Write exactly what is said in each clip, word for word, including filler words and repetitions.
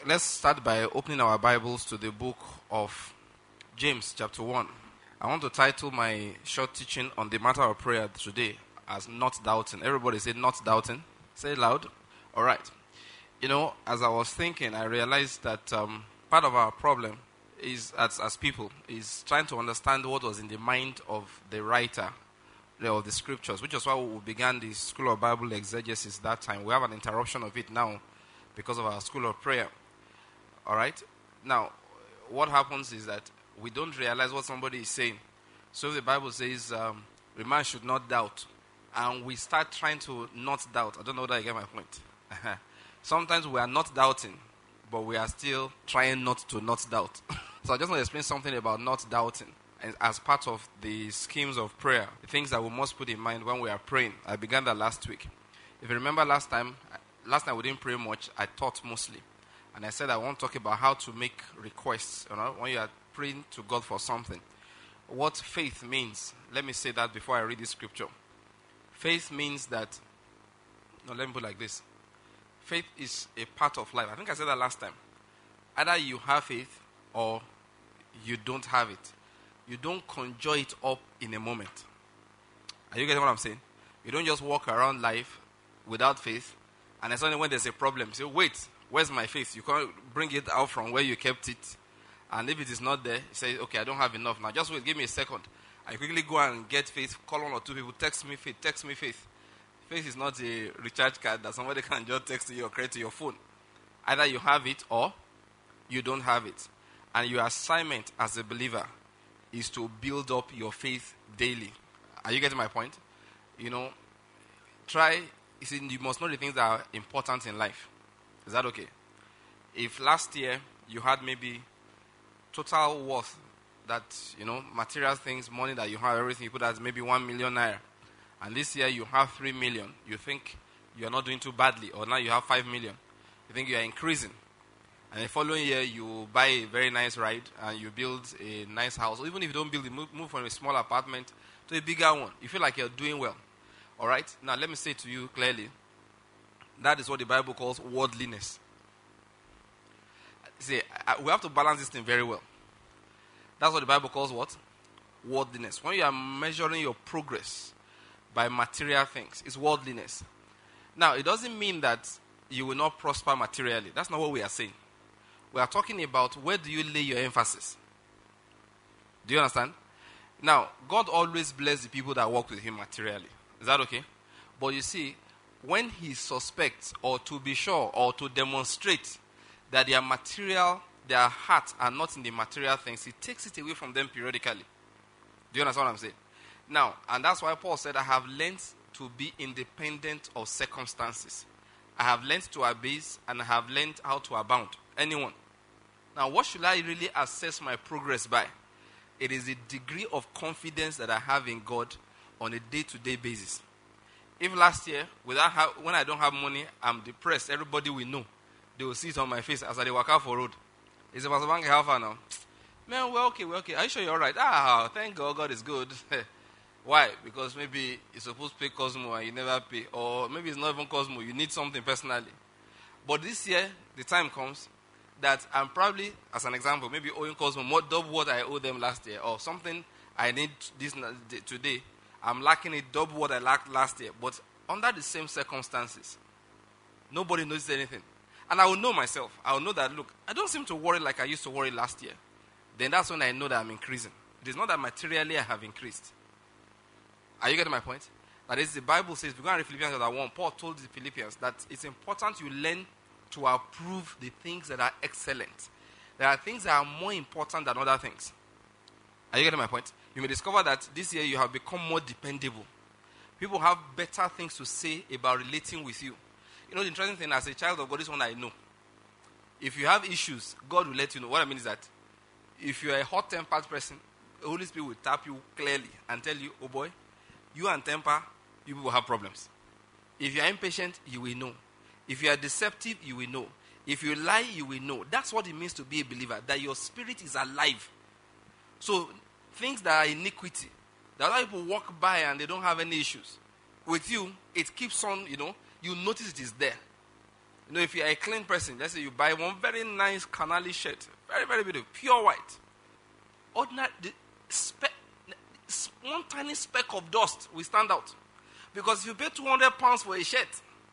let's start by opening our Bibles to the book of James, chapter one. I want to title my short teaching on the matter of prayer today as not doubting. Everybody say not doubting. Say it loud. All right. You know, as I was thinking, I realized that um, part of our problem is, as, as people, is trying to understand what was in the mind of the writer of the scriptures, which is why we began the School of Bible Exegesis that time. We have an interruption of it now because of our School of Prayer. All right? Now, what happens is that we don't realize what somebody is saying. So the Bible says, um, the man should not doubt. And we start trying to not doubt. I don't know whether I get my point. Sometimes we are not doubting, but we are still trying not to not doubt. So I just want to explain something about not doubting as part of the schemes of prayer, the things that we must put in mind when we are praying. I began that last week. If you remember last time, last time we didn't pray much. I taught mostly. And I said I want to talk about how to make requests, you know, when you are praying to God for something. What faith means. Let me say that before I read this scripture. Faith means that, no, let me put it like this. Faith is a part of life. I think I said that last time. Either you have faith or you don't have it. You don't conjure it up in a moment. Are you getting what I'm saying? You don't just walk around life without faith, and then suddenly when there's a problem, you say, wait, where's my faith? You can't bring it out from where you kept it. And if it is not there, you say, okay, I don't have enough. Now just wait, give me a second. I quickly go and get faith, call one or two people, text me faith, text me faith. Faith is not a recharge card that somebody can just text to you or credit to your phone. Either you have it or you don't have it. And your assignment as a believer is to build up your faith daily. Are you getting my point? You know, try, you see, you must know the things that are important in life. Is that okay? If last year you had maybe total worth, that, you know, material things, money that you have, everything you put as maybe one million naira, and this year you have three million, you think you're not doing too badly, or now you have five million, you think you are increasing. And the following year, you buy a very nice ride and you build a nice house. Or even if you don't build it, move, move from a small apartment to a bigger one. You feel like you're doing well. All right? Now, let me say to you clearly, that is what the Bible calls worldliness. See, I, we have to balance this thing very well. That's what the Bible calls what? Worldliness. When you are measuring your progress by material things, it's worldliness. Now, it doesn't mean that you will not prosper materially. That's not what we are saying. We are talking about where do you lay your emphasis. Do you understand? Now, God always blesses the people that work with him materially. Is that okay? But you see, when he suspects or to be sure or to demonstrate that their material, their hearts are not in the material things, he takes it away from them periodically. Do you understand what I'm saying? Now, and that's why Paul said, I have learned to be independent of circumstances. I have learned to abase and I have learned how to abound. Anyone? Now, what should I really assess my progress by? It is the degree of confidence that I have in God on a day-to-day basis. If last year, without ha- when I don't have money, I'm depressed, everybody will know. They will see it on my face as I walk out for road. Is it Pastor Bank how far now? Man, we're okay, we're okay. Are you sure you're all right? Ah, thank God, God is good. Why? Because maybe you're supposed to pay Cosmo and you never pay. Or maybe it's not even Cosmo, you need something personally. But this year, the time comes that I'm probably, as an example, maybe owing Cosmo more double what I owed them last year. Or something I need this today. I'm lacking it double what I lacked last year. But under the same circumstances, nobody knows anything. And I will know myself. I will know that, look, I don't seem to worry like I used to worry last year. Then that's when I know that I'm increasing. It is not that materially I have increased. Are you getting my point? That is, the Bible says, if you go and read Philippians chapter one, Paul told the Philippians that it's important you learn to approve the things that are excellent. There are things that are more important than other things. Are you getting my point? You may discover that this year you have become more dependable. People have better things to say about relating with you. You know, the interesting thing, as a child of God, this one I know. If you have issues, God will let you know. What I mean is that if you are a hot-tempered person, the Holy Spirit will tap you clearly and tell you, oh boy, you and temper, you will have problems. If you are impatient, you will know. If you are deceptive, you will know. If you lie, you will know. That's what it means to be a believer, that your spirit is alive. So, things that are iniquity, that other people walk by and they don't have any issues. With you, it keeps on, you know, you notice it is there. You know, if you're a clean person, let's say you buy one very nice canali shirt, very, very beautiful, pure white. Ordinary, the speck, one tiny speck of dust will stand out. Because if you pay two hundred pounds for a shirt,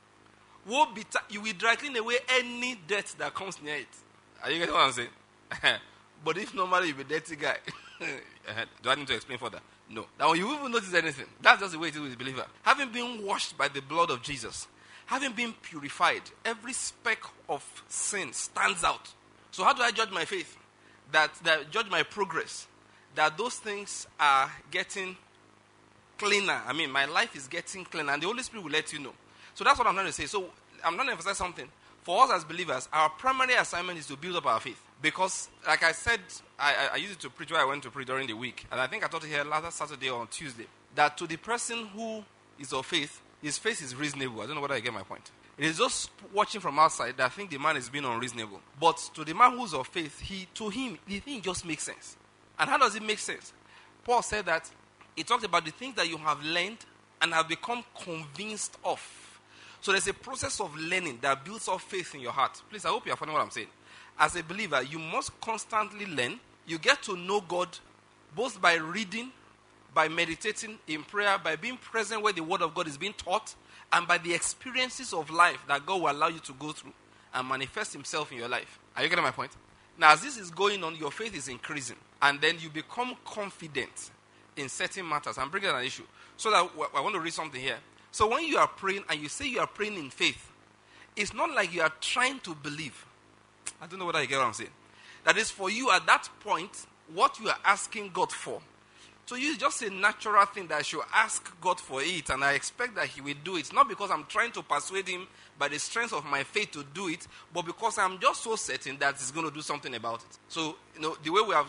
will be ta- you will dry clean away any dirt that comes near it. Are you getting what I'm saying? But if normally you're a dirty guy, do I need to explain further? No. Now you won't even notice anything. That's just the way it is with the believer. Having been washed by the blood of Jesus, having been purified, every speck of sin stands out. So how do I judge my faith? That, that judge my progress? That those things are getting cleaner. I mean, my life is getting cleaner, and the Holy Spirit will let you know. So that's what I'm trying to say. So I'm trying to emphasize something. For us as believers, our primary assignment is to build up our faith. Because, like I said, I, I, I used it to preach where I went to preach during the week. And I think I taught it here last Saturday or on Tuesday. That to the person who is of faith, his faith is reasonable. I don't know whether I get my point. It is just watching from outside that I think the man is being unreasonable. But to the man who's of faith, he to him, the thing just makes sense. And how does it make sense? Paul said that he talked about the things that you have learned and have become convinced of. So there's a process of learning that builds up faith in your heart. Please, I hope you are following what I'm saying. As a believer, you must constantly learn. You get to know God both by reading, by meditating in prayer, by being present where the word of God is being taught, and by the experiences of life that God will allow you to go through and manifest himself in your life. Are you getting my point? Now, as this is going on, your faith is increasing. And then you become confident in certain matters. I'm bringing an issue. So that I want to read something here. So when you are praying and you say you are praying in faith, it's not like you are trying to believe. I don't know whether you get what I'm saying. That is, for you at that point, what you are asking God for. So you just a natural thing that I should ask God for it, and I expect that he will do it. Not because I'm trying to persuade him by the strength of my faith to do it, but because I'm just so certain that he's going to do something about it. So, you know, the way we have,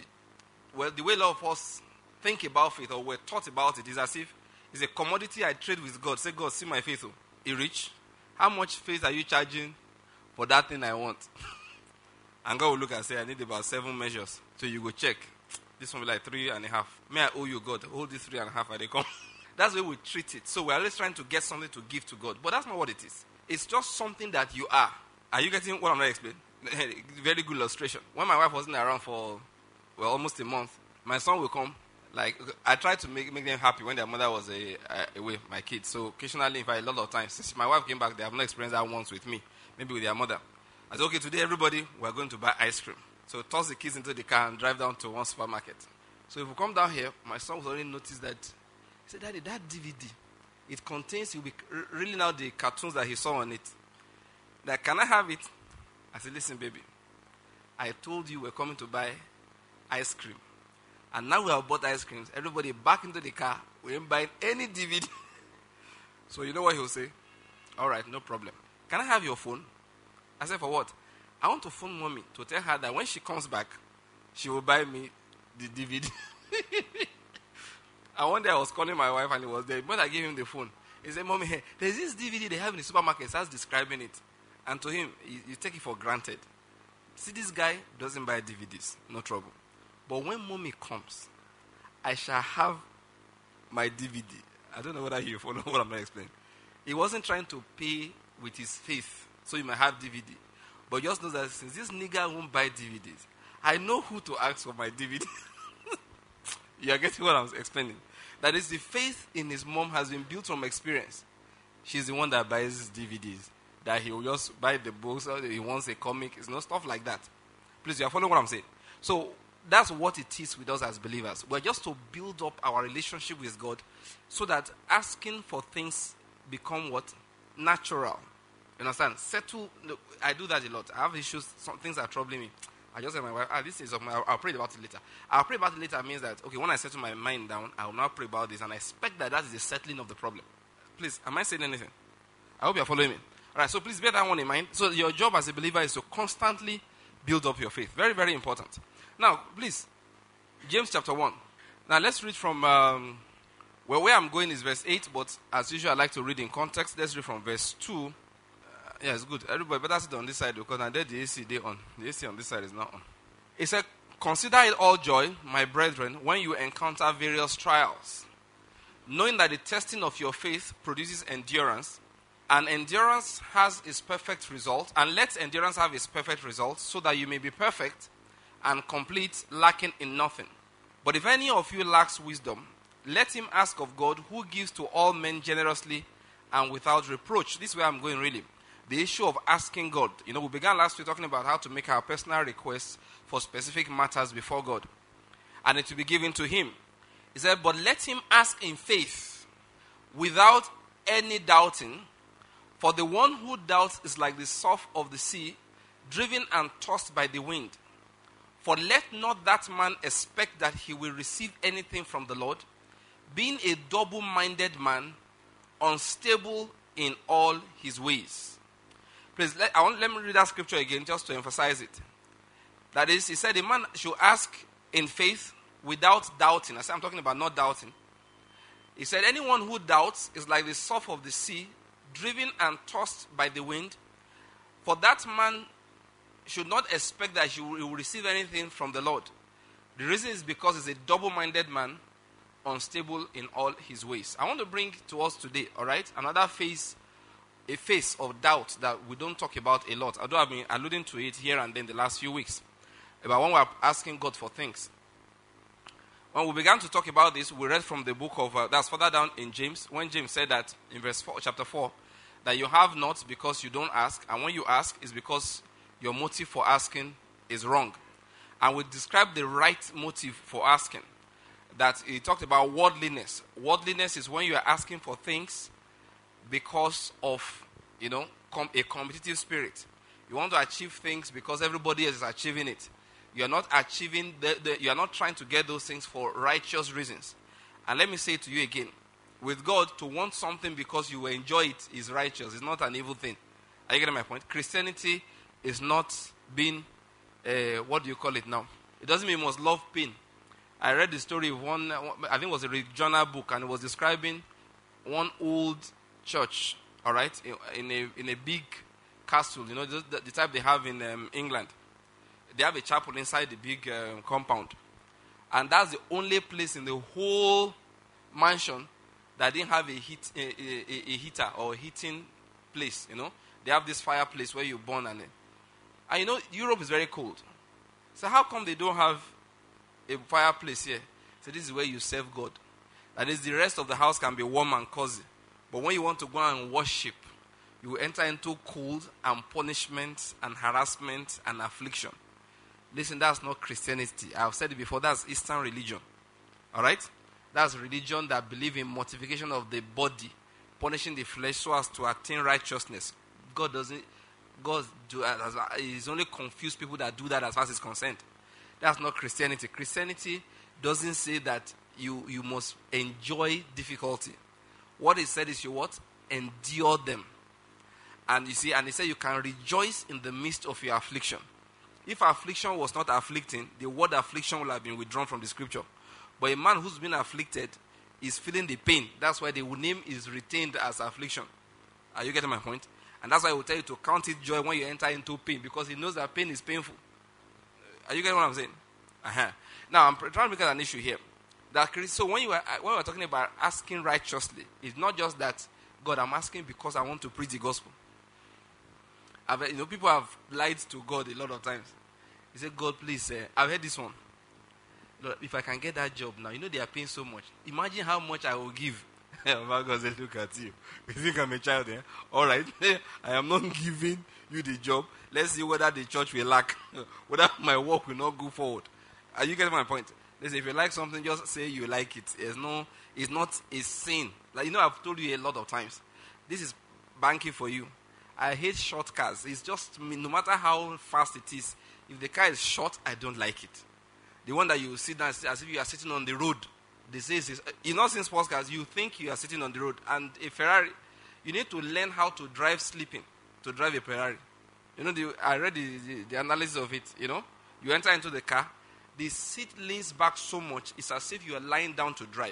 well, the way a lot of us think about faith or we're taught about it is as if it's a commodity I trade with God. Say, God, see my faith. Oh, you rich? How much faith are you charging for that thing I want? And God will look and say, I need about seven measures. So you go check. This one will be like three and a half. May I owe you, God? Hold this three and a half and they come. That's the way we treat it. So we're always trying to get something to give to God. But that's not what it is. It's just something that you are. Are you getting what I'm going to explain? Very good illustration. When my wife wasn't around for, well, almost a month, my son will come. Like, I try to make, make them happy when their mother was a, a, away, my kids. So occasionally, in fact, a lot of times, since my wife came back, they have not experienced that once with me. Maybe with their mother. I said, okay, today, everybody, we're going to buy ice cream. So toss the kids into the car and drive down to one supermarket. So if we come down here, my son will already notice that. He said, Daddy, that D V D, it contains, he'll be reeling out the cartoons that he saw on it. Like, can I have it? I said, listen, baby, I told you we're coming to buy ice cream. And now we have bought ice creams. Everybody back into the car. We ain't buying any D V D. So you know what he'll say? All right, no problem. Can I have your phone? I said, for what? I want to phone mommy to tell her that when she comes back, she will buy me the D V D. And one day I was calling my wife and he was there. When I gave him the phone, he said, Mommy, hey, there's this D V D they have in the supermarket. He starts describing it. And to him, you, you take it for granted. See, this guy doesn't buy D V Ds. No trouble. But when mommy comes, I shall have my D V D. I don't know whether you follow what I'm going to explain. He wasn't trying to pay with his faith, so he might have D V D. But just know that since this nigga won't buy D V Ds, I know who to ask for my D V D. You are getting what I'm explaining? That is, the faith in his mom has been built from experience. She's the one that buys his D V Ds. That he will just buy the books, or he wants a comic. It's not stuff like that. Please, you are following what I'm saying? So, that's what it is with us as believers. We're just to build up our relationship with God so that asking for things become what? Natural. You understand? Settle. Look, I do that a lot. I have issues. Some things are troubling me. I just say to my wife, ah, this is of my, I'll, I'll pray about it later. I'll pray about it later means that, okay, when I settle my mind down, I will now pray about this, and I expect that that is the settling of the problem. Please, am I saying anything? I hope you're following me. All right, so please bear that one in mind. So your job as a believer is to constantly build up your faith. Very, very important. Now, please, James chapter one. Now, let's read from, um, well, where I'm going is verse eight, but as usual, I like to read in context. Let's read from verse two. Yeah, it's good. Everybody better sit on this side because now there the A C they on. The A C on this side is not on. It said, consider it all joy, my brethren, when you encounter various trials, knowing that the testing of your faith produces endurance, And endurance has its perfect result. And let endurance have its perfect result, so that you may be perfect and complete, lacking in nothing. But if any of you lacks wisdom, let him ask of God, who gives to all men generously and without reproach. This is where I'm going really. The issue of asking God. You know, we began last week talking about how to make our personal requests for specific matters before God, and it will be given to him. He said, but let him ask in faith, without any doubting. For the one who doubts is like the surf of the sea, driven and tossed by the wind. For let not that man expect that he will receive anything from the Lord, being a double-minded man, unstable in all his ways. Please, let, I want, let me read that scripture again just to emphasize it. That is, he said, a man should ask in faith without doubting. I said, I'm talking about not doubting. He said, anyone who doubts is like the surf of the sea, driven and tossed by the wind. For that man should not expect that he will receive anything from the Lord. The reason is because he's a double-minded man, unstable in all his ways. I want to bring to us today, all right, another phase, a phase of doubt that we don't talk about a lot. Although I've been alluding to it here and then the last few weeks, about when we're asking God for things. When we began to talk about this, we read from the book of, uh, that's further down in James, when James said that in verse four, chapter four, that you have not because you don't ask, and when you ask, it's because your motive for asking is wrong. And we described the right motive for asking. That he talked about worldliness. Worldliness is when you are asking for things because of, you know, com- a competitive spirit. You want to achieve things because everybody else is achieving it. You are not achieving, the, the, you are not trying to get those things for righteous reasons. And let me say to you again, with God, to want something because you enjoy it is righteous. It's not an evil thing. Are you getting my point? Christianity is not being, uh, what do you call it now? It doesn't mean you must love pain. I read the story of one, I think it was a Rick Joyner book, and it was describing one old church, all right, in a in a big castle, you know, the, the type they have in um, England. They have a chapel inside the big um, compound. And that's the only place in the whole mansion that didn't have a, heat, a, a, a heater or a heating place, you know. They have this fireplace where you burn and, and you know, Europe is very cold. So how come they don't have a fireplace here? So this is where you serve God. That is, the rest of the house can be warm and cozy. But when you want to go and worship, you will enter into cold and punishment and harassment and affliction. Listen, that's not Christianity. I've said it before, that's Eastern religion. Alright? That's religion that believes in mortification of the body, punishing the flesh so as to attain righteousness. God doesn't, God do, is only confused people that do that as far as it's concerned. That's not Christianity. Christianity doesn't say that you, you must enjoy difficulty. What it said is you what? Endure them. And you see, and he said you can rejoice in the midst of your affliction. If affliction was not afflicting, the word affliction would have been withdrawn from the scripture. But a man who's been afflicted is feeling the pain. That's why the name is retained as affliction. Are you getting my point? And that's why I will tell you to count it joy when you enter into pain, because he knows that pain is painful. Are you getting what I'm saying? Uh-huh. Now, I'm trying to make an issue here. That so when you are when we're talking about asking righteously, it's not just that, God, I'm asking because I want to preach the gospel. I've, you know, people have lied to God a lot of times. He said, God, please, uh, I've heard this one. Lord, if I can get that job now, you know they are paying so much. Imagine how much I will give. My God said, look at you. You think I'm a child there? Eh? All right. I am not giving you the job. Let's see whether the church will lack, whether my work will not go forward. Are you getting my point? Listen, if you like something, just say you like it. It's, no, it's not a sin. Like, you know, I've told you a lot of times. This is banking for you. I hate short cars. It's just, no matter how fast it is, if the car is short, I don't like it. The one that you sit down as if you are sitting on the road. They say, is, you know, in sports cars, you think you are sitting on the road. And a Ferrari, you need to learn how to drive sleeping, to drive a Ferrari. You know, the, I read the, the, the analysis of it, you know. You enter into the car, the seat leans back so much, it's as if you are lying down to drive.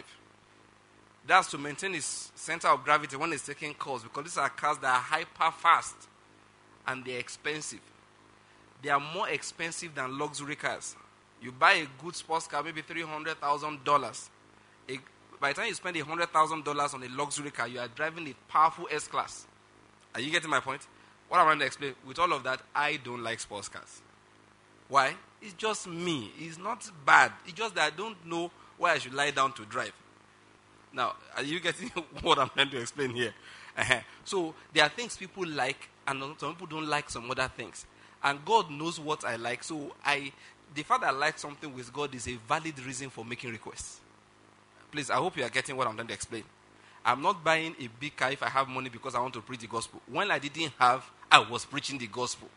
That's to maintain its center of gravity when it's taking course, because these are cars that are hyper fast and they're expensive. They are more expensive than luxury cars. You buy a good sports car, maybe three hundred thousand dollars. By the time you spend one hundred thousand dollars on a luxury car, you are driving a powerful S-Class. Are you getting my point? What I'm trying to explain, with all of that, I don't like sports cars. Why? It's just me. It's not bad. It's just that I don't know where I should lie down to drive. Now, are you getting what I'm trying to explain here? Uh-huh. So, there are things people like, and some people don't like some other things. And God knows what I like. So, I, the fact that I like something with God is a valid reason for making requests. Please, I hope you are getting what I'm trying to explain. I'm not buying a big car if I have money because I want to preach the gospel. When I didn't have, I was preaching the gospel.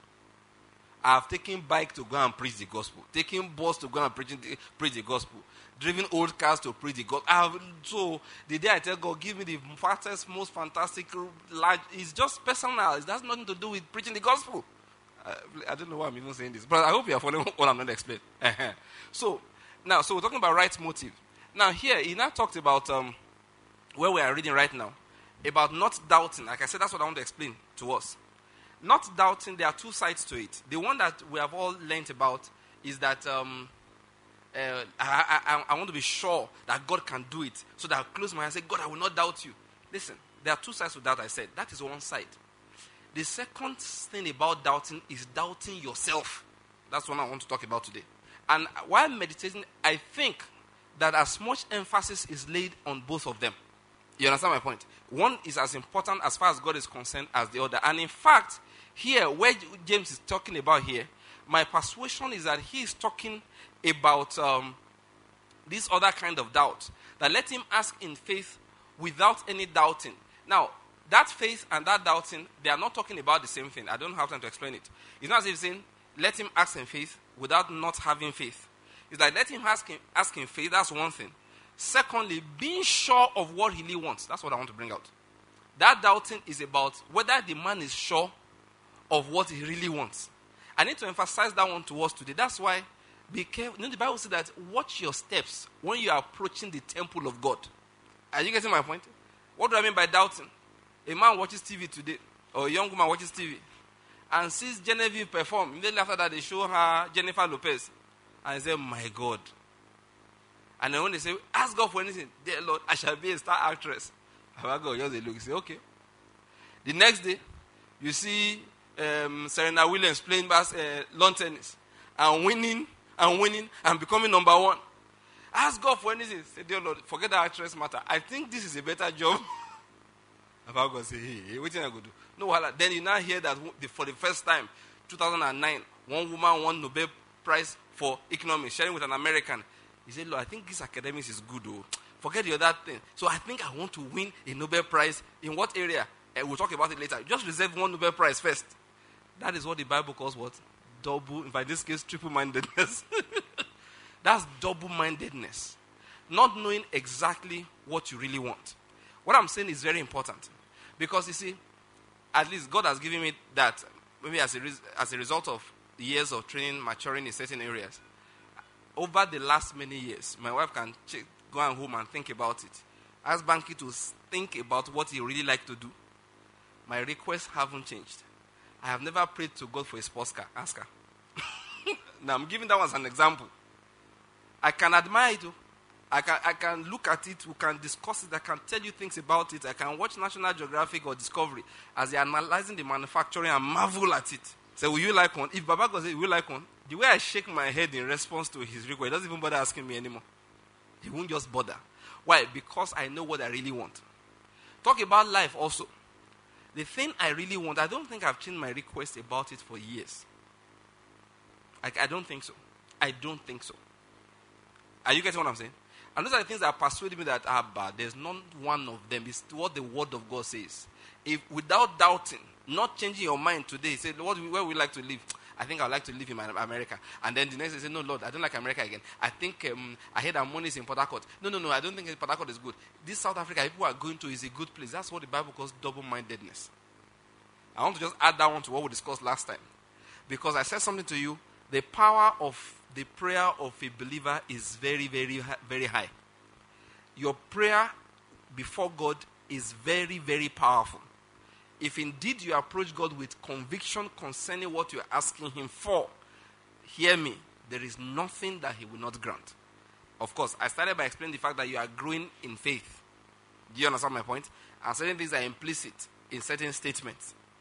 I've taken bike to go and preach the gospel. Taking bus to go and preach the, preach the gospel. Driven old cars to preach the gospel. I've, so the day I tell God, give me the fastest, most fantastic, large, it's just personal. It has nothing to do with preaching the gospel. Uh, I don't know why I'm even saying this, but I hope you are following what I'm going to explain. so, now, so we're talking about right motive. Now here, he now talked about um, where we are reading right now, about not doubting. Like I said, that's what I want to explain to us. Not doubting, there are two sides to it. The one that we have all learnt about is that um, uh, I, I, I want to be sure that God can do it. So that I'll close my eyes and say, God, I will not doubt you. Listen, there are two sides to that I said. That is one side. The second thing about doubting is doubting yourself. That's what I want to talk about today. And while meditating, I think that as much emphasis is laid on both of them. You understand my point? One is as important as far as God is concerned as the other. And in fact, here, where James is talking about here, my persuasion is that he is talking about um, this other kind of doubt. That let him ask in faith without any doubting. Now, that faith and that doubting, they are not talking about the same thing. I don't have time to explain it. It's not as if saying, let him ask in faith without not having faith. It's like, let him ask in, ask in faith, that's one thing. Secondly, being sure of what he really wants. That's what I want to bring out. That doubting is about whether the man is sure of what he really wants. I need to emphasize that one to us today. That's why, be careful. You know, the Bible says that watch your steps when you are approaching the temple of God. Are you getting my point? What do I mean by doubting? A man watches T V today, or a young woman watches T V, and sees Genevieve perform. Immediately after that, they show her Jennifer Lopez. And they say, my God. And then when they say, ask God for anything, dear Lord, I shall be a star actress. And God just look, you say, okay. The next day, you see um, Serena Williams playing bas- uh, lawn tennis and winning and winning and becoming number one. Ask God for anything. Say, dear Lord, forget the actress matter. I think this is a better job. And God say, hey, hey, what thing I go do? No, well, then you now hear that for the first time, two thousand nine, one woman won Nobel Prize for economics, sharing with an American. He said, Lord, I think this academics is good, though. Forget the other thing. So I think I want to win a Nobel Prize. In what area? Uh, we'll talk about it later. Just reserve one Nobel Prize first. That is what the Bible calls what? Double, in this case, triple-mindedness. That's double-mindedness. Not knowing exactly what you really want. What I'm saying is very important. Because, you see, at least God has given me that, maybe as a, res- as a result of years of training, maturing in certain areas. Over the last many years, my wife can check, go home and think about it. Ask Banky to think about what he really like to do. My requests haven't changed. I have never prayed to God for a sports car. Ask her. Now, I'm giving that one as an example. I can admire it. I can, I can look at it. We can discuss it. I can tell you things about it. I can watch National Geographic or Discovery as they're analyzing the manufacturing and marvel at it. Say, will you like one? If Baba goes, will you like one? The way I shake my head in response to his request, he doesn't even bother asking me anymore. He won't just bother. Why? Because I know what I really want. Talk about life also. The thing I really want, I don't think I've changed my request about it for years. I, I don't think so. I don't think so. Are you getting what I'm saying? And those are the things that persuade me that, ah, but there's not one of them. It's what the Word of God says. If without doubting, not changing your mind today, say, what, where would we like to live? I think I'd like to live in America. And then the next day say, no, Lord, I don't like America again. I think um, I heard that money is in Port Harcourt. No, no, no, I don't think Port Harcourt is good. This South Africa people are going to is a good place. That's what the Bible calls double-mindedness. I want to just add that one to what we discussed last time. Because I said something to you, the power of the prayer of a believer is very, very, very high. Your prayer before God is very, very powerful. If indeed you approach God with conviction concerning what you're asking Him for, hear me, there is nothing that He will not grant. Of course, I started by explaining the fact that you are growing in faith. Do you understand my point? And certain things are implicit in certain statements.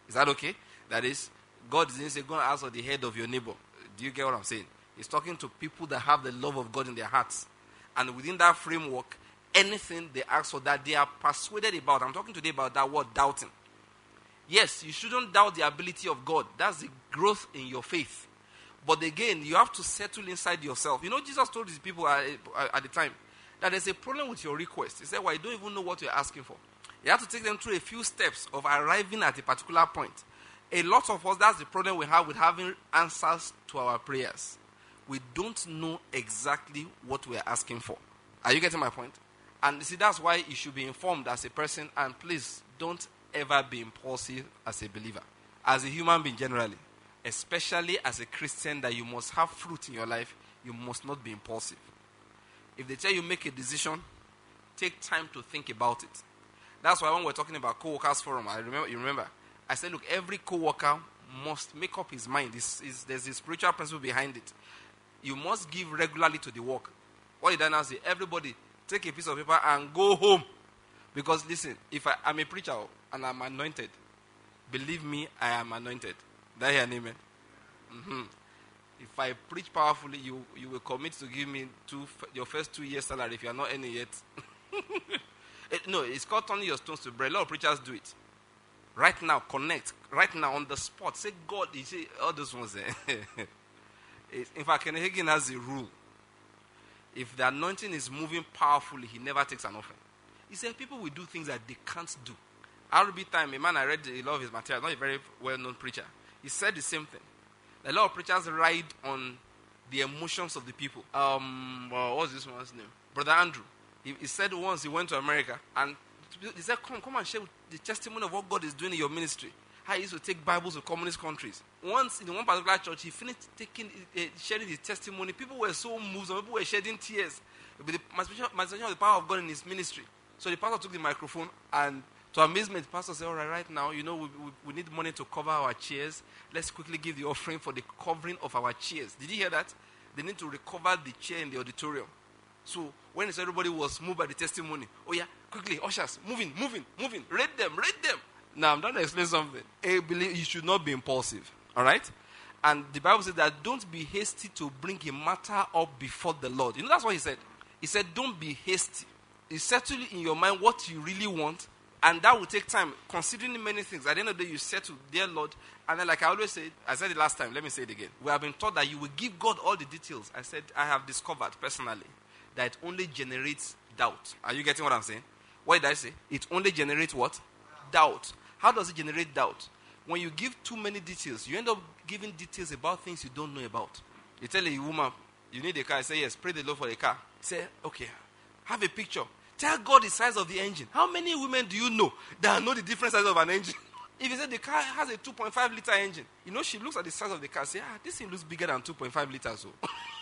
Is that okay? That is, God didn't say, go and ask for the head of your neighbor. Do you get what I'm saying? He's talking to people that have the love of God in their hearts. And within that framework, anything they ask for that they are persuaded about. I'm talking today about that word doubting. Yes, you shouldn't doubt the ability of God. That's the growth in your faith. But again, you have to settle inside yourself. You know, Jesus told his people at, at the time that there's a problem with your request. He said, well, you don't even know what you're asking for. You have to take them through a few steps of arriving at a particular point. A lot of us, that's the problem we have with having answers to our prayers. We don't know exactly what we're asking for. Are you getting my point? And see, that's why you should be informed as a person, and please don't ever be impulsive as a believer. As a human being generally, especially as a Christian, that you must have fruit in your life, you must not be impulsive. If they tell you make a decision, take time to think about it. That's why when we're talking about co-workers forum, I remember, you remember, I said, look, every co-worker must make up his mind. This is, there's a spiritual principle behind it. You must give regularly to the work. What did I now say? Everybody, take a piece of paper and go home. Because listen, if I, I'm a preacher and I'm anointed, believe me, I am anointed. Did I hear an amen? Mm-hmm. If I preach powerfully, you you will commit to give me two, your first two years salary if you are not earning yet. it, no, it's called turning your stones to bread. A lot of preachers do it. Right now, connect. Right now, on the spot. Say, God, you see, all those ones there. In fact, Kenneth Hagin has a rule. If the anointing is moving powerfully, he never takes an offering. He said people will do things that they can't do. R B Time, a man I read a lot of his material, not a very well-known preacher. He said the same thing. A lot of preachers ride on the emotions of the people. Um, well, what's this one's name? Brother Andrew. He, he said once he went to America and he said, come, come and share the testimony of what God is doing in your ministry. How he used to take Bibles to communist countries. Once in one particular church, he finished taking, uh, sharing his testimony. People were so moved. Some people were shedding tears with the manifestation of the power of God in his ministry. So the pastor took the microphone, and to amazement, the pastor said, all right, right now, you know, we, we, we need money to cover our chairs. Let's quickly give the offering for the covering of our chairs. Did you hear that? They need to recover the chair in the auditorium. So when everybody was moved by the testimony, oh yeah, quickly, ushers, moving, moving, moving, read them, read them. Now, I'm trying to explain something. I believe you should not be impulsive, all right? And the Bible says that don't be hasty to bring a matter up before the Lord. You know, that's what he said. He said, don't be hasty. He settle in your mind what you really want, and that will take time, considering many things. At the end of the day, you settle, dear Lord, and then like I always say, I said it last time, let me say it again. We have been taught that you will give God all the details. I said, I have discovered personally that it only generates doubt. Are you getting what I'm saying? What did I say? It only generates what? Doubt. How does it generate doubt? When you give too many details, you end up giving details about things you don't know about. You tell a woman, you need a car. I say, yes, pray the Lord for a car. Say, okay, have a picture. Tell God the size of the engine. How many women do you know that know the different size of an engine? If you say the car has a two point five liter engine, you know, she looks at the size of the car and say, ah, this thing looks bigger than two point five liters. So.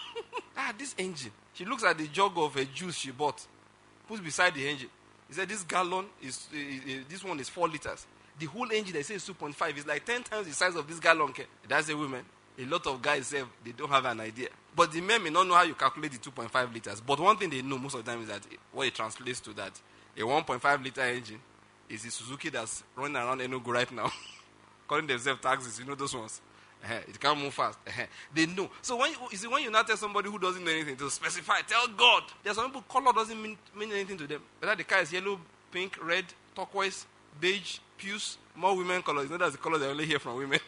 ah, this engine. She looks at the jug of a juice she bought, puts beside the engine. He said, this gallon is, uh, uh, this one is four liters. The whole engine they say is two point five is like ten times the size of this gallon. That's a woman. A lot of guys say they don't have an idea. But the men may not know how you calculate the two point five liters. But one thing they know most of the time is that what it translates to that a one point five liter engine is the Suzuki that's running around Enugu right now. Calling themselves taxis. You know those ones. Uh-huh. It can't move fast. Uh-huh. They know. So when you, you see, when you now tell somebody who doesn't know anything to specify, tell God. There's some people, color doesn't mean, mean anything to them. Whether the car is yellow, pink, red, turquoise, beige, puce, more women colors. You know that's the color they only hear from women.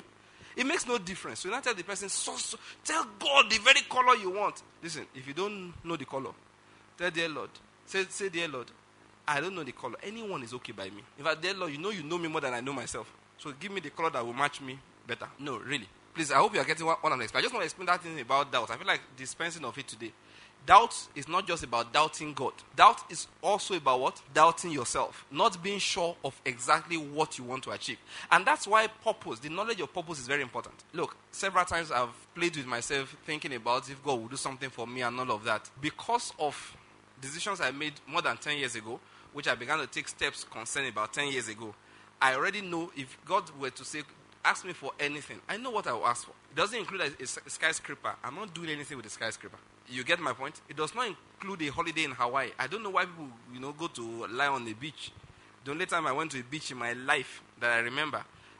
It makes no difference. So you now tell the person, so, so, tell God the very color you want. Listen, if you don't know the color, tell dear Lord. Say, say dear Lord, I don't know the color. Anyone is okay by me. In fact, dear Lord, you know you know me more than I know myself. So give me the color that will match me better. No, really. Please, I hope you are getting what, what I'm explaining. I just want to explain that thing about doubt. I feel like dispensing of it today. Doubt is not just about doubting God. Doubt is also about what? Doubting yourself. Not being sure of exactly what you want to achieve. And that's why purpose, the knowledge of purpose is very important. Look, several times I've played with myself thinking about if God will do something for me and all of that. Because of decisions I made more than ten years ago, which I began to take steps concerning about ten years ago, I already know if God were to say, ask me for anything, I know what I will ask for. It doesn't include a, a skyscraper. I'm not doing anything with a skyscraper. You get my point? It does not include a holiday in Hawaii. I don't know why people, you know, go to lie on the beach. The only time I went to a beach in my life that I remember,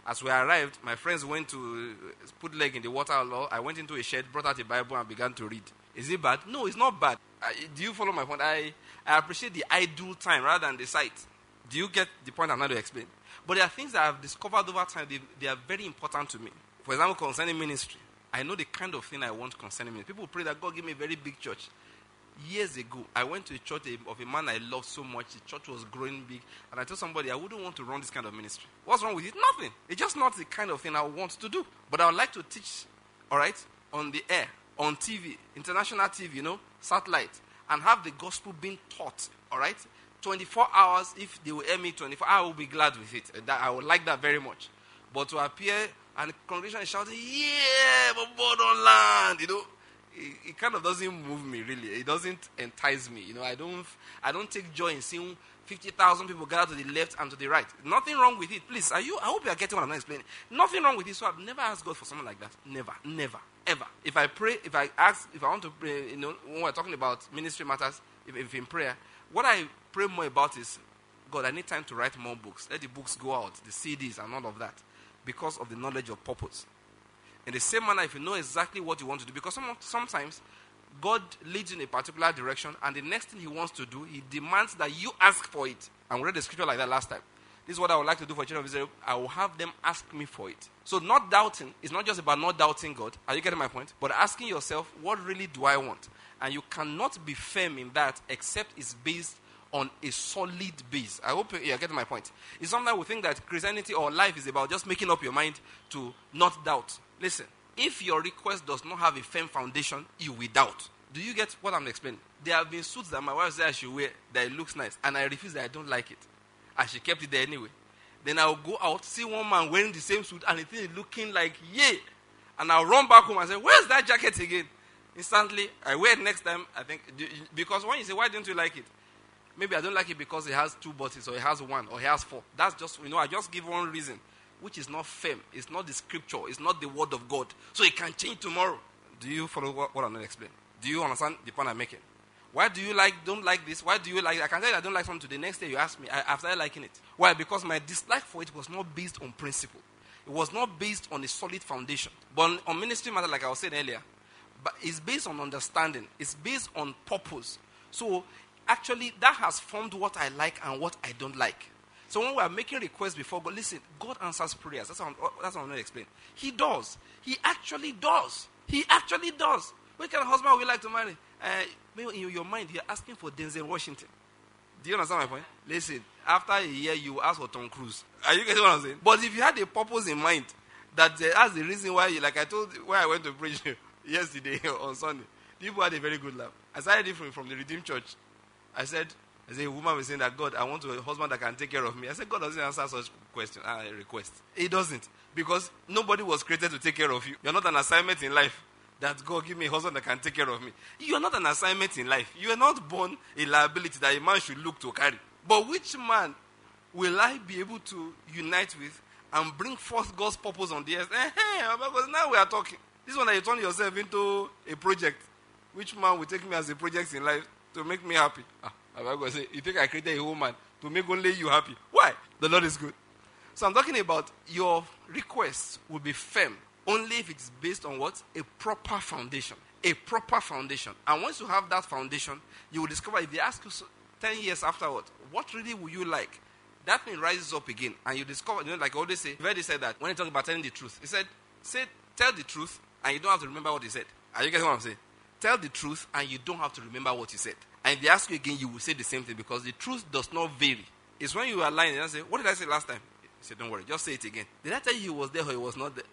As we arrived, my friends went to put leg in the water. I went into a shed, brought out a Bible, and began to read. Is it bad? No, it's not bad. I, do you follow my point? I, I appreciate the idle time rather than the sight. Do you get the point I'm trying to explain? But there are things that I've discovered over time. They, they are very important to me. For example, concerning ministry. I know the kind of thing I want concerning ministry. People pray that God give me a very big church. Years ago, I went to a church of a man I loved so much. The church was growing big. And I told somebody, I wouldn't want to run this kind of ministry. What's wrong with it? Nothing. It's just not the kind of thing I want to do. But I would like to teach, all right, on the air, on T V, international T V, you know, satellite, and have the gospel being taught, all right? twenty-four hours, if they will hear me twenty-four, I will be glad with it. That, I would like that very much. But to appear and the congregation is shouting, yeah, but board on land, you know, it, it kind of doesn't move me, really. It doesn't entice me. You know, I don't I don't take joy in seeing fifty thousand people gather to the left and to the right. Nothing wrong with it. Please, are you? I hope you are getting what I'm not explaining. Nothing wrong with it. So I've never asked God for something like that. Never, never, ever. If I pray, if I ask, if I want to pray, you know, when we're talking about ministry matters, if, if in prayer, what I pray more about is, God, I need time to write more books. Let the books go out, the C Ds and all of that, because of the knowledge of purpose. In the same manner, if you know exactly what you want to do, because some, sometimes God leads you in a particular direction, and the next thing he wants to do, he demands that you ask for it. And we read the scripture like that last time. This is what I would like to do for children of Israel. I will have them ask me for it. So not doubting is not just about not doubting God. Are you getting my point? But asking yourself, what really do I want? And you cannot be firm in that except it's based on a solid base. I hope you're getting my point. It's sometimes we think that Christianity or life is about just making up your mind to not doubt. Listen, if your request does not have a firm foundation, you will doubt. Do you get what I'm explaining? There have been suits that my wife said I should wear that it looks nice, and I refuse that I don't like it. And she kept it there anyway. Then I'll go out, see one man wearing the same suit, and it is looking like, yay. And I'll run back home and say, where's that jacket again? Instantly, I wear it next time, I think, because when you say, why don't you like it? Maybe I don't like it because it has two buttons, or it has one, or it has four. That's just, you know, I just give one reason, which is not firm. It's not the scripture. It's not the word of God. So it can change tomorrow. Do you follow what, what I'm going to explain? Do you understand the point I'm making? Why do you like, don't like this? Why do you like, I can tell you I don't like something today. Next day you ask me, I, I've started liking it. Why? Because my dislike for it was not based on principle. It was not based on a solid foundation. But on, on ministry matter, like I was saying earlier, but it's based on understanding. It's based on purpose. So actually, that has formed what I like and what I don't like. So when we are making requests before God, listen, God answers prayers. That's what I'm, that's what I'm going to explain. He does. He actually does. He actually does. What kind of husband would you like to marry? Uh, maybe in your mind, you're asking for Denzel Washington. Do you understand my point? Listen, after a year, you ask for Tom Cruise. Are you getting what I'm saying? But if you had a purpose in mind, that uh, that's the reason why, you, like I told, why I went to preach yesterday on Sunday, people had a very good laugh. I started it from, from the Redeemed Church. I said, I said, a woman was saying that, God, I want a husband that can take care of me. I said, God doesn't answer such question, uh, request. He doesn't. Because nobody was created to take care of you. You're not an assignment in life that God give me a husband that can take care of me. You are not an assignment in life. You are not born a liability that a man should look to carry. But which man will I be able to unite with and bring forth God's purpose on the earth? Eh, eh, because now we are talking. This one that you turn yourself into a project. Which man will take me as a project in life to make me happy? Ah, I'm going to say, you think I created a woman to make only you happy? Why? The Lord is good. So I'm talking about your requests will be firm only if it's based on what? A proper foundation. A proper foundation. And once you have that foundation, you will discover, if they ask you ten years afterward, what really will you like? That thing rises up again. And you discover, you know, like I always say, Verdi said that when he talked about telling the truth. He said, say, tell the truth and you don't have to remember what he said. Are you getting what I'm saying? Tell the truth and you don't have to remember what you said. And if they ask you again, you will say the same thing because the truth does not vary. It's when you are lying and say, what did I say last time? He said, don't worry, just say it again. Did I tell you he was there or he was not there?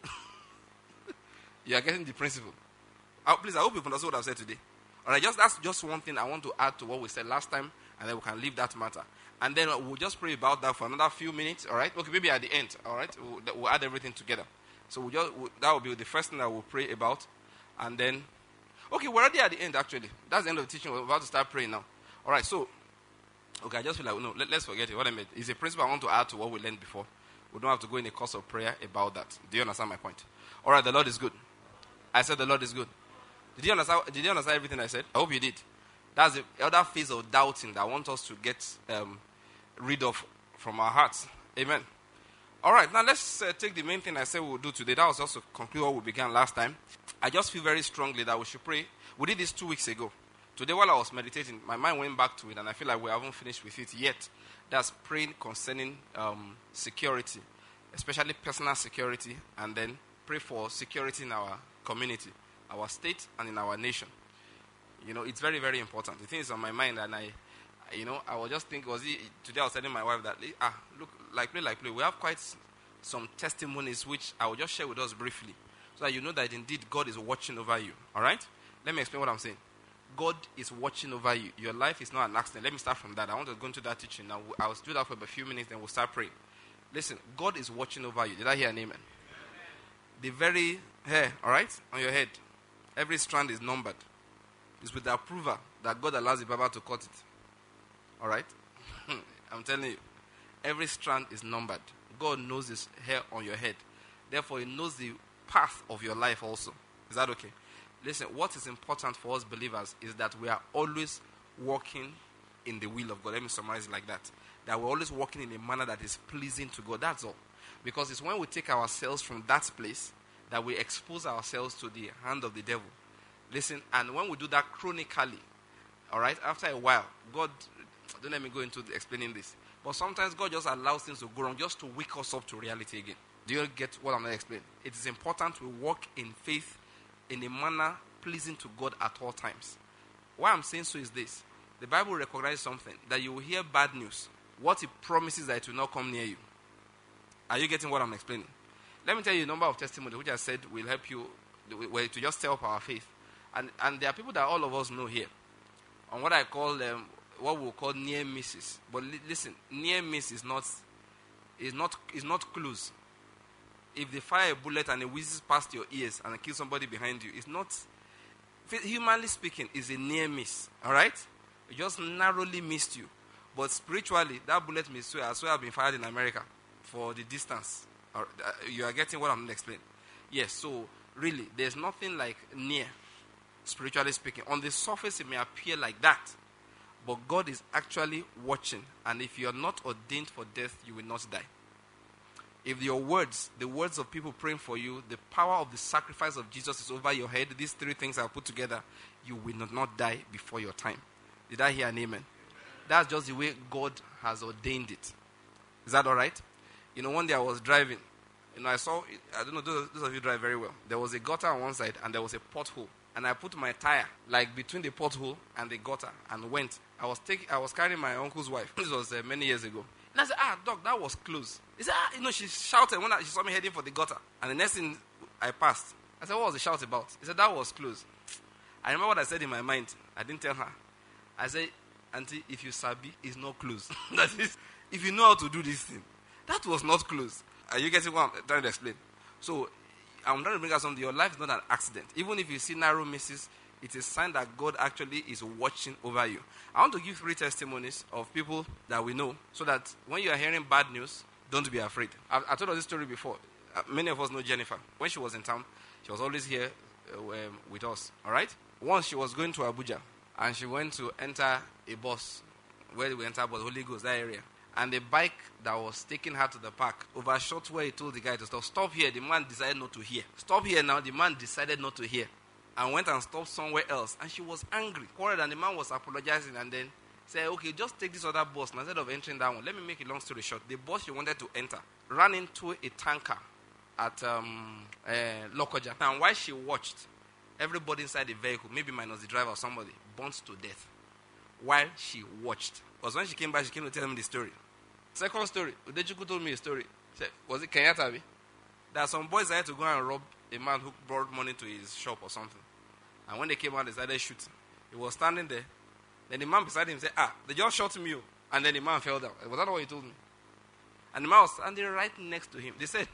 You are getting the principle. Oh, please, I hope you understood what I've said today. All right, just that's just one thing I want to add to what we said last time, and then we can leave that matter. And then we'll just pray about that for another few minutes, all right? Okay, maybe at the end, all right? We'll, we'll add everything together. So we'll just, we'll, that will be the first thing that we'll pray about. And then, okay, we're already at the end, actually. That's the end of the teaching. We're about to start praying now. All right, so, okay, I just feel like, no, let, let's forget it. What I meant is a principle I want to add to what we learned before. We don't have to go in a course of prayer about that. Do you understand my point? All right, the Lord is good. I said the Lord is good. Did you understand, did you understand everything I said? I hope you did. That's the other phase of doubting that I want us to get um, rid of from our hearts. Amen. All right, now let's uh, take the main thing I said we'll do today. That was also conclude what we began last time. I just feel very strongly that we should pray. We did this two weeks ago. Today while I was meditating, my mind went back to it, and I feel like we haven't finished with it yet. That's praying concerning um, security, especially personal security, and then pray for security in our community, our state, and in our nation. You know, it's very, very important. The thing is on my mind, and I, you know, I was just thinking, was it, today I was telling my wife that, ah, look, like play, like play, we have quite some testimonies which I will just share with us briefly, so that you know that indeed God is watching over you, all right? Let me explain what I'm saying. God is watching over you. Your life is not an accident. Let me start from that. I want to go into that teaching. Now, I'll do that for a few minutes, then we'll start praying. Listen, God is watching over you. Did I hear an amen? Amen. The very hair, all right, on your head, every strand is numbered. It's with the approval that God allows the barber to cut it. All right? I'm telling you, every strand is numbered. God knows this hair on your head. Therefore, He knows the path of your life also. Is that okay? Listen, what is important for us believers is that we are always walking in the will of God. Let me summarize it like that. That we're always walking in a manner that is pleasing to God. That's all. Because it's when we take ourselves from that place that we expose ourselves to the hand of the devil. Listen, and when we do that chronically, all right, after a while, God, don't let me go into the explaining this, but sometimes God just allows things to go wrong just to wake us up to reality again. Do you get what I'm going to explain? It is important we walk in faith in a manner pleasing to God at all times. Why I'm saying so is this. The Bible recognizes something, that you will hear bad news. What it promises that it will not come near you. Are you getting what I'm explaining? Let me tell you a number of testimonies which I said will help you, well, to just help our faith. And and there are people that all of us know here on what I call um, what we'll call near misses. But li- listen, near miss is not is not is not close. If they fire a bullet and it whizzes past your ears and kill somebody behind you, it's not, humanly speaking, is a near miss. All right, it just narrowly missed you. But spiritually, that bullet may swear as well have been fired in America for the distance. Or, uh, you are getting what I'm going to explain. Yes. So really, there's nothing like near. Spiritually speaking, on the surface it may appear like that, but God is actually watching, and if you are not ordained for death, you will not die. If your words, the words of people praying for you, the power of the sacrifice of Jesus is over your head, these three things are put together, you will not, not die before your time. Did I hear an amen? That's just the way God has ordained it. Is that all right? You know, one day I was driving, you know, I saw, I don't know, those, those of you drive very well. There was a gutter on one side, and there was a pothole. And I put my tire, like, between the pothole and the gutter, and went. I was taking, I was carrying my uncle's wife. This was uh, many years ago. And I said, ah, doc, that was close. He said, ah, you know, she shouted when I, she saw me heading for the gutter. And the next thing I passed, I said, what was the shout about? He said, that was close. I remember what I said in my mind. I didn't tell her. I said, auntie, if you sabi, it's not close. That is, if you know how to do this thing, that was not close. Are you getting what I'm trying to explain? So, I'm trying to bring out something. Your life is not an accident. Even if you see narrow misses, it is a sign that God actually is watching over you. I want to give three testimonies of people that we know, so that when you are hearing bad news, don't be afraid. I've, I told you this story before. Uh, many of us know Jennifer. When she was in town, she was always here uh, um, with us. All right? Once she was going to Abuja, and she went to enter a bus. Where we enter was Holy Ghost, that area. And the bike that was taking her to the park overshot where he told the guy to stop. Stop here. The man decided not to hear. Stop here now. The man decided not to hear. And went and stopped somewhere else. And she was angry. Quarreled, and the man was apologizing. And then said, okay, just take this other bus. And instead of entering that one, let me make a long story short. The bus she wanted to enter ran into a tanker at um, uh, Lokoja. And while she watched, everybody inside the vehicle, maybe minus the driver or somebody, burnt to death. While she watched. Because when she came back, she came to tell me the story. Second story, Udechuku told me a story. He said, was it Kenyatta? There are some boys that had to go and rob a man who brought money to his shop or something. And when they came out, they started shooting. He was standing there. Then the man beside him said, ah, they just shot me. And then the man fell down. Was that what he told me? And the man was standing right next to him. They said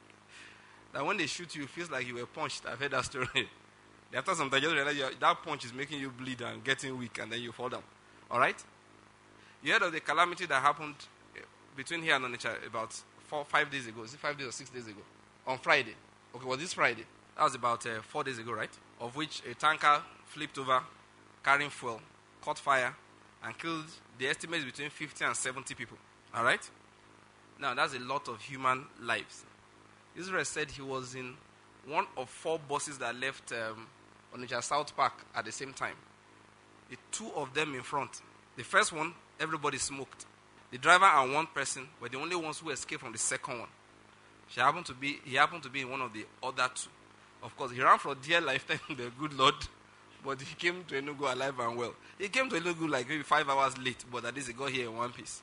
that when they shoot you, it feels like you were punched. I've heard that story. After some time, you just realize that punch is making you bleed and getting weak, and then you fall down. All right? You heard of the calamity that happened between here and Onitsha about four, five days ago. Is it five days or six days ago? On Friday. Okay, well, this Friday. That was about uh, four days ago, right? Of which a tanker flipped over, carrying fuel, caught fire, and killed, the estimate is between fifty and seventy people. All right? Now, that's a lot of human lives. Israel said he was in one of four buses that left um, Onitsha South Park at the same time. The two of them in front. The first one, everybody smoked. The driver and one person were the only ones who escaped from the second one. She happened to be, he happened to be in one of the other two. Of course, he ran for dear life, thank the good Lord, but he came to Enugu alive and well. He came to Enugu like maybe five hours late, but at least he got here in one piece.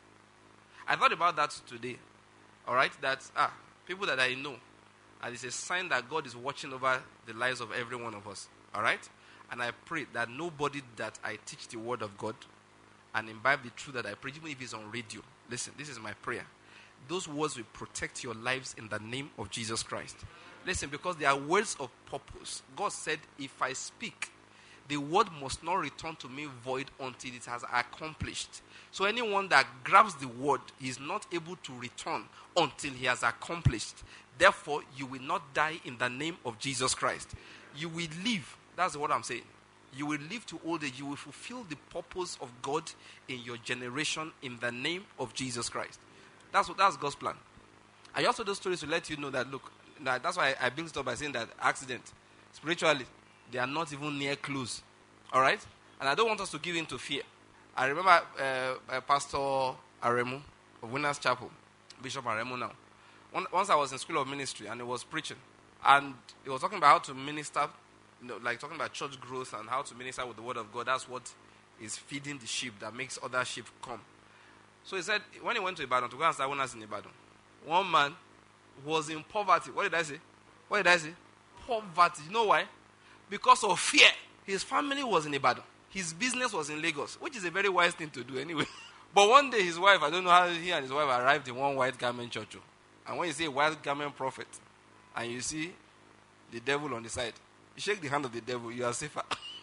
I thought about that today. All right, that ah, people that I know, and it's a sign that God is watching over the lives of every one of us. All right, and I pray that nobody that I teach the word of God and imbibe the truth that I preach, even if it's on radio, listen, this is my prayer. Those words will protect your lives in the name of Jesus Christ. Listen, because they are words of purpose. God said, if I speak, the word must not return to me void until it has accomplished. So anyone that grabs the word is not able to return until he has accomplished. Therefore, you will not die in the name of Jesus Christ. You will live. That's what I'm saying. You will live to old age. You will fulfill the purpose of God in your generation in the name of Jesus Christ. That's what that's God's plan. I also do stories to let you know that, look, that, that's why I, I built it up by saying that accident, spiritually, they are not even near close. All right? And I don't want us to give in to fear. I remember uh, uh, Pastor Aremu of Winners Chapel, Bishop Aremu now. One, once I was in School of Ministry and he was preaching. And he was talking about how to minister, you know, like talking about church growth and how to minister with the word of God. That's what is feeding the sheep that makes other sheep come. So he said, when he went to Ibadan to go and start Winners in Ibadan, one man was in poverty. What did I say? What did I say? Poverty. You know why? Because of fear. His family was in Ibadan. His business was in Lagos, which is a very wise thing to do anyway. But one day his wife, I don't know how he and his wife arrived in one white garment church. And when you say white garment prophet, and you see the devil on the side, you shake the hand of the devil, you are safer.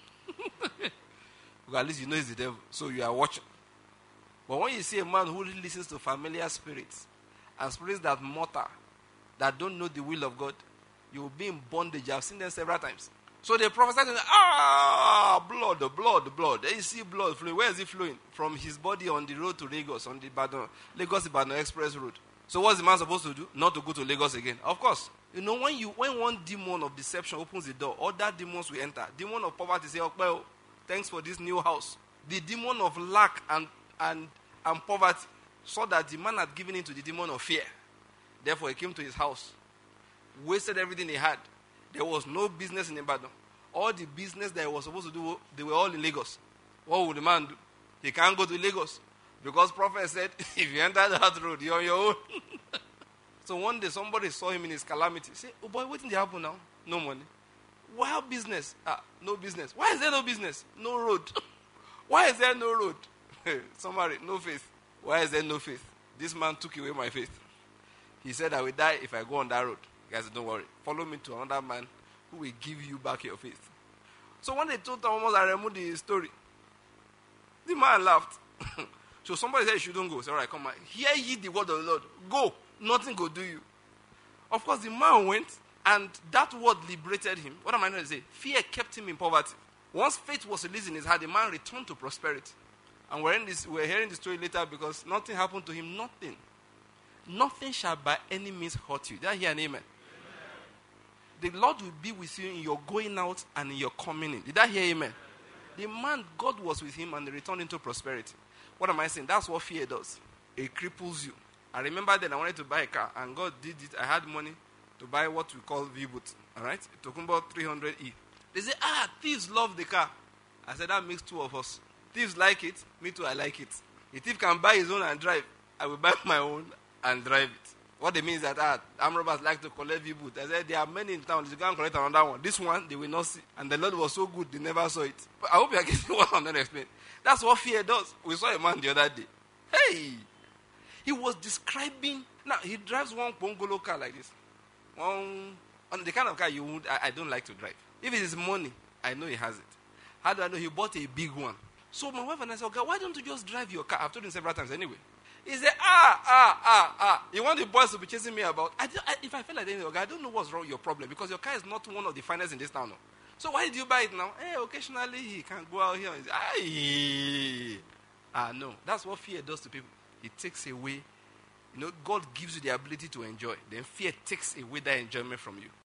Because at least you know it's the devil, so you are watching. But when you see a man who listens to familiar spirits, and spirits that mutter, that don't know the will of God, you will be in bondage. I've seen them several times. So they prophesy to them, ah, blood, blood, blood. Then you see blood flowing. Where is it flowing? From his body on the road to Lagos, on the Ibadan, Lagos-Ibadan Express Road. So what's the man supposed to do? Not to go to Lagos again. Of course. You know, when you when one demon of deception opens the door, other demons will enter. Demon of poverty say, oh, well, thanks for this new house. The demon of lack and, and, and poverty saw that the man had given in to the demon of fear. Therefore, he came to his house, wasted everything he had. There was no business in Ibadan. All the business that he was supposed to do, they were all in Lagos. What would the man do? He can't go to Lagos. Because prophet said, if you enter that road, you're on your own. So one day, somebody saw him in his calamity. Say, oh boy, what did happen now? No money. Why business? Ah, no business. Why is there no business? No road. Why is there no road? Somebody, no faith. Why is there no faith? This man took away my faith. He said, I will die if I go on that road. Guys, don't worry. Follow me to another man who will give you back your faith. So when they told Thomas, I removed the story. The man laughed. So somebody said you shouldn't go. Say, all right, come on. Hear ye the word of the Lord. Go. Nothing will do you. Of course, the man went, and that word liberated him. What am I going to say? Fear kept him in poverty. Once faith was released in his heart, the man returned to prosperity. And we're, in this, we're hearing the story later because nothing happened to him. Nothing. Nothing shall by any means hurt you. Did I hear an amen? The Lord will be with you in your going out and in your coming in. Did I hear amen? The man, God was with him and he returned into prosperity. What am I saying? That's what fear does. It cripples you. I remember then I wanted to buy a car and God did it. I had money to buy what we call V-Boot. Alright? It took about three hundred E. They say, ah, thieves love the car. I said, that makes two of us. Thieves like it. Me too, I like it. A thief can buy his own and drive. I will buy my own and drive it. What they mean is that ah, armed robbers like to collect V-Boot. I said, there are many in town. You can collect another one. This one, they will not see. And the Lord was so good, they never saw it. But I hope you are getting what I'm going to explain. That's what fear does. We saw a man the other day. Hey! He was describing... Now, he drives one bungalow car like this. One... And the kind of car you would... I, I don't like to drive. If it is money, I know he has it. How do I know? He bought a big one. So my wife and I said, okay, why don't you just drive your car? I've told him several times anyway. He said, ah, ah, ah, ah. You want the boys to be chasing me about? I, I, if I feel like anything, okay, I don't know what's wrong with your problem because your car is not one of the finest in this town. No. So why did you buy it now? Hey, occasionally he can go out here and say, Aye. Ah, no. That's what fear does to people. It takes away You know, God gives you the ability to enjoy. Then fear takes away that enjoyment from you.